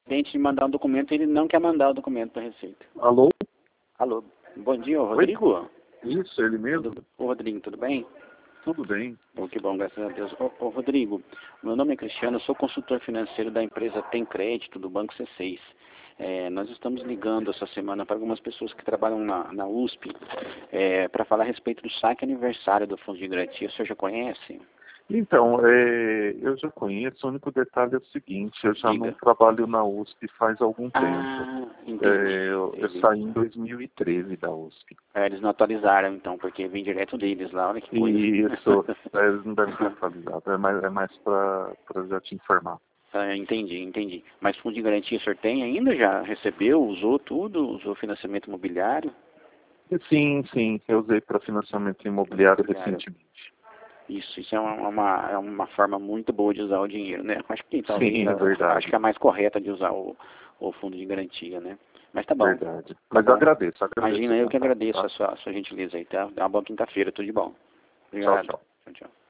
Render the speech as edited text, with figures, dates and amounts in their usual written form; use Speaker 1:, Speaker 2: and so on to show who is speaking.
Speaker 1: pendente de mandar um documento, ele não quer mandar o documento para a Receita.
Speaker 2: Alô?
Speaker 1: Alô, bom dia, ô Rodrigo.
Speaker 2: Oi? Isso, ele mesmo?
Speaker 1: Ô Rodrigo, tudo bem?
Speaker 2: Tudo bem.
Speaker 1: Oh, que bom, graças a Deus. Ô Rodrigo, meu nome é Cristiano, eu sou consultor financeiro da empresa Tem Crédito, do Banco C6. Nós estamos ligando essa semana para algumas pessoas que trabalham na USP para falar a respeito do saque aniversário do Fundo de Garantia. O senhor já conhece?
Speaker 2: Então, eu já conheço, o único detalhe é o seguinte, eu já
Speaker 1: Diga.
Speaker 2: não trabalho na USP faz algum tempo.
Speaker 1: Entendi.
Speaker 2: Eu saí em 2013 da USP.
Speaker 1: Eles não atualizaram, então, porque vem direto deles lá, olha que coisa.
Speaker 2: Isso, eles não devem ter atualizado, é mais para já te informar.
Speaker 1: Entendi. Mas fundo de garantia o senhor tem ainda? Já recebeu? Usou tudo? Usou financiamento imobiliário?
Speaker 2: Sim, eu usei para financiamento imobiliário recentemente.
Speaker 1: Isso é uma forma muito boa de usar o dinheiro, né? Acho que talvez
Speaker 2: Sim, é verdade.
Speaker 1: acho que é a mais correta de usar o fundo de garantia, né? Mas tá bom.
Speaker 2: Verdade. Mas eu agradeço.
Speaker 1: Imagina, eu que agradeço
Speaker 2: tá?
Speaker 1: a sua gentileza aí, tá? Uma boa quinta-feira, tudo de bom.
Speaker 2: Tchau,
Speaker 1: Obrigado.
Speaker 2: tchau.
Speaker 1: Tchau.